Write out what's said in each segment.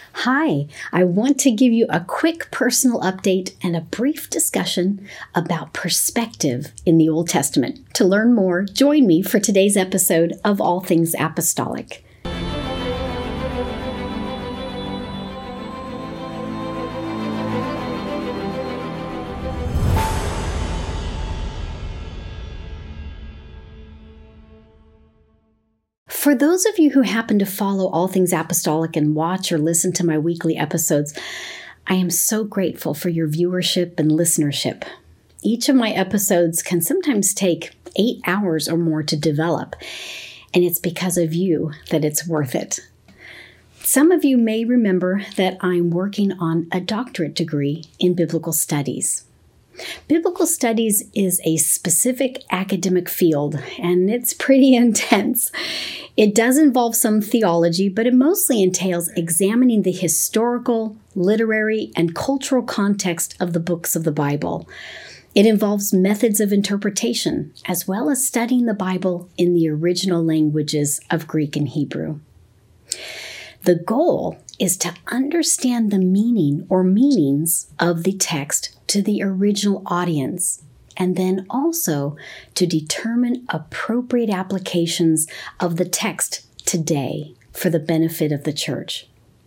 Hi, I want to give you a quick personal update and a brief discussion about perspective in the Old Testament. To learn more, join me for today's episode of All Things Apostolic. For those of you who happen to follow All Things Apostolic and watch or listen to my weekly episodes, I am so grateful for your viewership and listenership. Each of my episodes can sometimes take 8 hours or more to develop, and it's because of you that it's worth it. Some of you may remember that I'm working on a doctorate degree in biblical studies. Biblical studies is a specific academic field, and it's pretty intense. It does involve some theology, but it mostly entails examining the historical, literary, and cultural context of the books of the Bible. It involves methods of interpretation, as well as studying the Bible in the original languages of Greek and Hebrew. The goal is to understand the meaning or meanings of the text to the original audience, and then also to determine appropriate applications of the text today for the benefit of the church.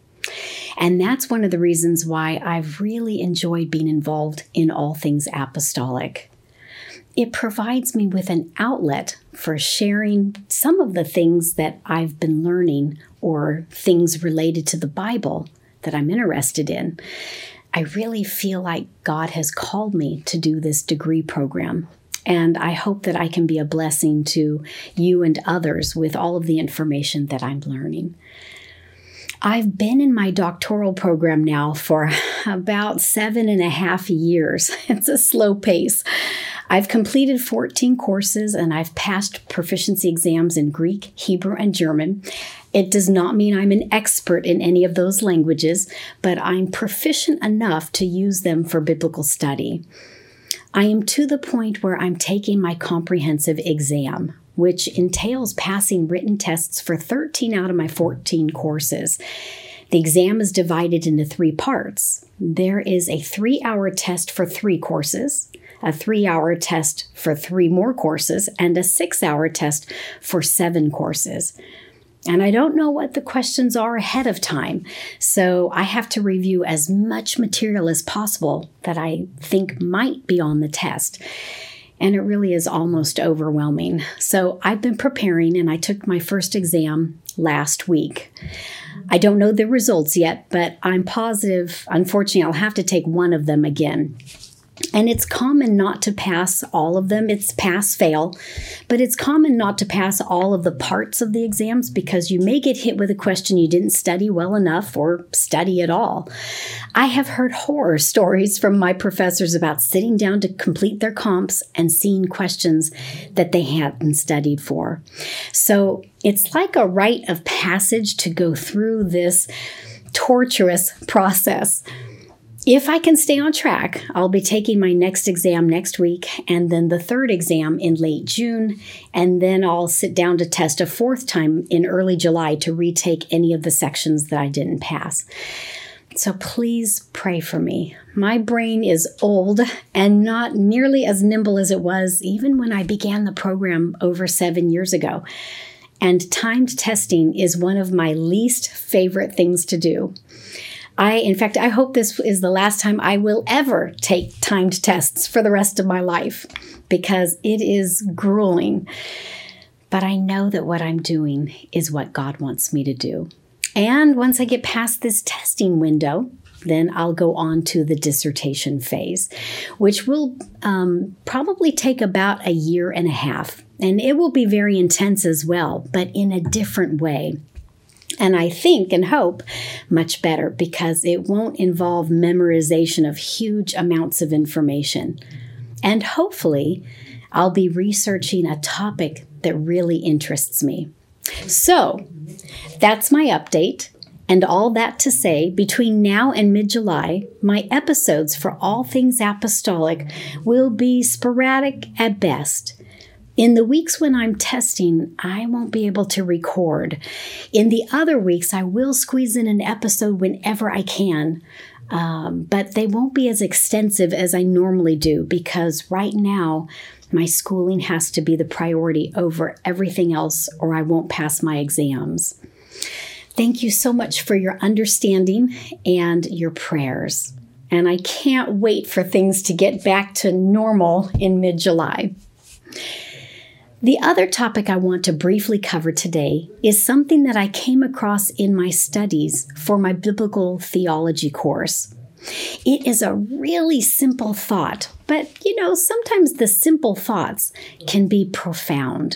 And that's one of the reasons why I've really enjoyed being involved in All Things Apostolic. It provides me with an outlet for sharing some of the things that I've been learning or things related to the Bible that I'm interested in. I really feel like God has called me to do this degree program, and I hope that I can be a blessing to you and others with all of the information that I'm learning. I've been in my doctoral program now for about 7.5 years. It's a slow pace. I've completed 14 courses and I've passed proficiency exams in Greek, Hebrew, and German. It does not mean I'm an expert in any of those languages, but I'm proficient enough to use them for biblical study. I am to the point where I'm taking my comprehensive exam, which entails passing written tests for 13 out of my 14 courses. The exam is divided into 3 parts. There is a 3-hour test for 3 courses, a 3-hour test for 3 more courses, and a 6-hour test for 7 courses. And I don't know what the questions are ahead of time, so I have to review as much material as possible that I think might be on the test. And it really is almost overwhelming. So I've been preparing, and I took my first exam last week. I don't know the results yet, but I'm positive, unfortunately, I'll have to take one of them again. And it's common not to pass all of them. It's pass-fail. But it's common not to pass all of the parts of the exams because you may get hit with a question you didn't study well enough or study at all. I have heard horror stories from my professors about sitting down to complete their comps and seeing questions that they hadn't studied for. So it's like a rite of passage to go through this torturous process. If I can stay on track, I'll be taking my next exam next week and then the 3rd exam in late June, and then I'll sit down to test a 4th time in early July to retake any of the sections that I didn't pass. So please pray for me. My brain is old and not nearly as nimble as it was even when I began the program over 7 years ago. And timed testing is one of my least favorite things to do. In fact, I hope this is the last time I will ever take timed tests for the rest of my life because it is grueling. But I know that what I'm doing is what God wants me to do. And once I get past this testing window, then I'll go on to the dissertation phase, which will probably take about 1.5 years. And it will be very intense as well, but in a different way. And I think and hope much better because it won't involve memorization of huge amounts of information. And hopefully, I'll be researching a topic that really interests me. So, that's my update. And all that to say, between now and mid-July, my episodes for All Things Apostolic will be sporadic at best. In the weeks when I'm testing, I won't be able to record. In the other weeks, I will squeeze in an episode whenever I can, but they won't be as extensive as I normally do because right now, my schooling has to be the priority over everything else or I won't pass my exams. Thank you so much for your understanding and your prayers. And I can't wait for things to get back to normal in mid-July. The other topic I want to briefly cover today is something that I came across in my studies for my biblical theology course. It is a really simple thought, but sometimes the simple thoughts can be profound.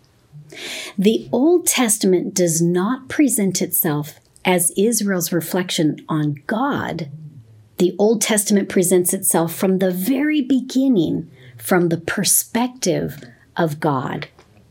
The Old Testament does not present itself as Israel's reflection on God. The Old Testament presents itself from the very beginning, from the perspective of God.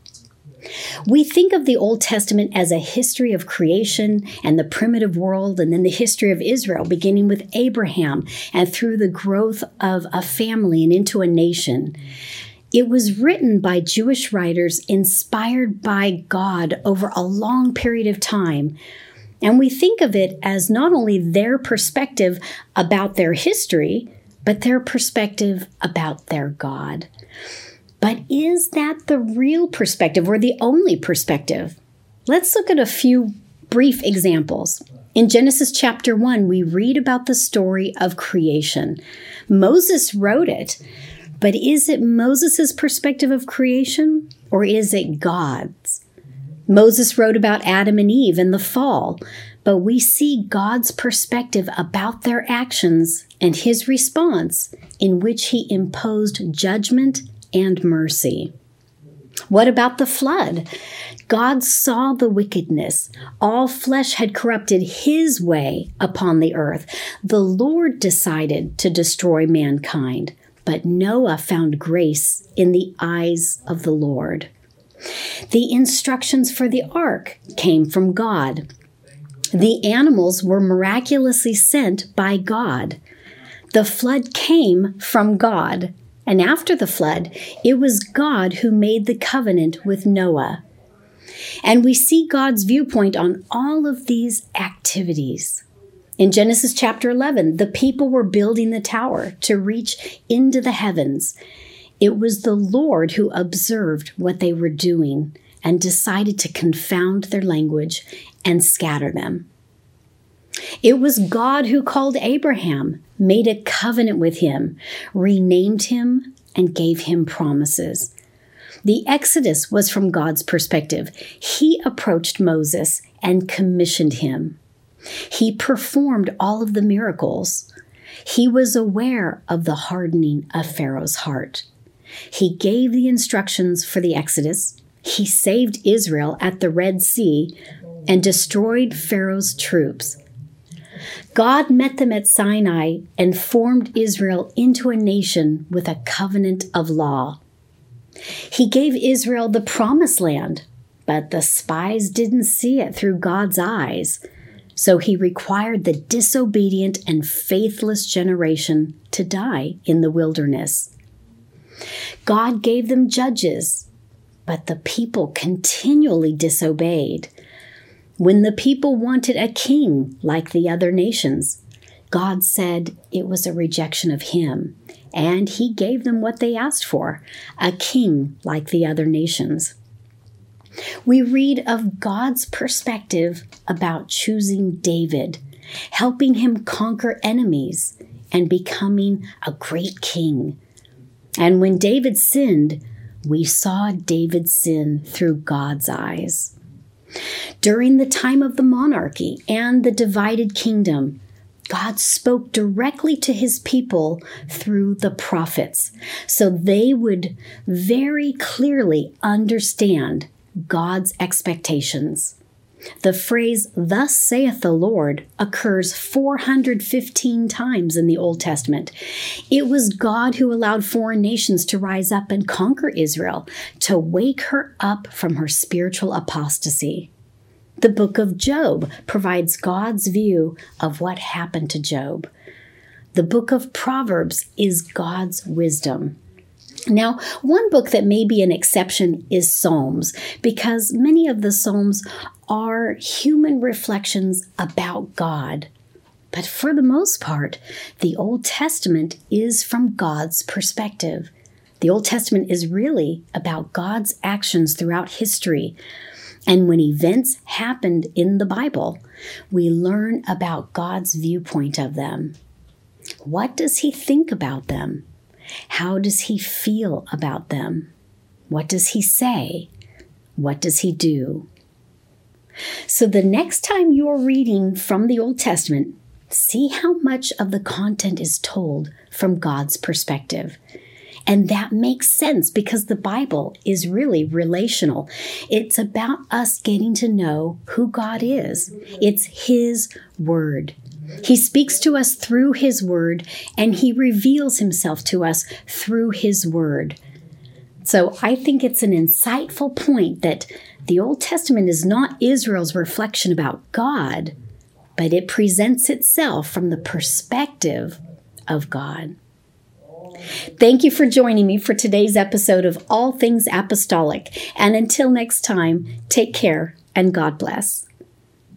We think of the Old Testament as a history of creation and the primitive world, and then the history of Israel, beginning with Abraham and through the growth of a family and into a nation. It was written by Jewish writers inspired by God over a long period of time. And we think of it as not only their perspective about their history, but their perspective about their God. But is that the real perspective or the only perspective? Let's look at a few brief examples. In Genesis chapter 1, we read about the story of creation. Moses wrote it, but is it Moses' perspective of creation or is it God's? Moses wrote about Adam and Eve and the fall, but we see God's perspective about their actions and his response in which he imposed judgment and mercy. What about the flood? God saw the wickedness. All flesh had corrupted his way upon the earth. The Lord decided to destroy mankind, but Noah found grace in the eyes of the Lord. The instructions for the ark came from God. The animals were miraculously sent by God. The flood came from God. And after the flood, it was God who made the covenant with Noah. And we see God's viewpoint on all of these activities. In Genesis chapter 11, the people were building the tower to reach into the heavens. It was the Lord who observed what they were doing and decided to confound their language and scatter them. It was God who called Abraham, made a covenant with him, renamed him, and gave him promises. The Exodus was from God's perspective. He approached Moses and commissioned him. He performed all of the miracles. He was aware of the hardening of Pharaoh's heart. He gave the instructions for the Exodus. He saved Israel at the Red Sea and destroyed Pharaoh's troops. God met them at Sinai and formed Israel into a nation with a covenant of law. He gave Israel the promised land, but the spies didn't see it through God's eyes. So he required the disobedient and faithless generation to die in the wilderness. God gave them judges, but the people continually disobeyed. When the people wanted a king like the other nations, God said it was a rejection of him, and he gave them what they asked for, a king like the other nations. We read of God's perspective about choosing David, helping him conquer enemies, and becoming a great king. And when David sinned, we saw David sin through God's eyes. During the time of the monarchy and the divided kingdom, God spoke directly to his people through the prophets, so they would very clearly understand God's expectations. The phrase, "Thus saith the Lord," occurs 415 times in the Old Testament. It was God who allowed foreign nations to rise up and conquer Israel, to wake her up from her spiritual apostasy. The book of Job provides God's view of what happened to Job. The book of Proverbs is God's wisdom. Now, one book that may be an exception is Psalms, because many of the Psalms are human reflections about God. But for the most part, the Old Testament is from God's perspective. The Old Testament is really about God's actions throughout history. And when events happened in the Bible, we learn about God's viewpoint of them. What does He think about them? How does He feel about them? What does He say? What does He do? So the next time you're reading from the Old Testament, see how much of the content is told from God's perspective. And that makes sense because the Bible is really relational. It's about us getting to know who God is. It's His Word. He speaks to us through His Word, and He reveals Himself to us through His Word. So I think it's an insightful point that the Old Testament is not Israel's reflection about God, but it presents itself from the perspective of God. Thank you for joining me for today's episode of All Things Apostolic. And until next time, take care and God bless.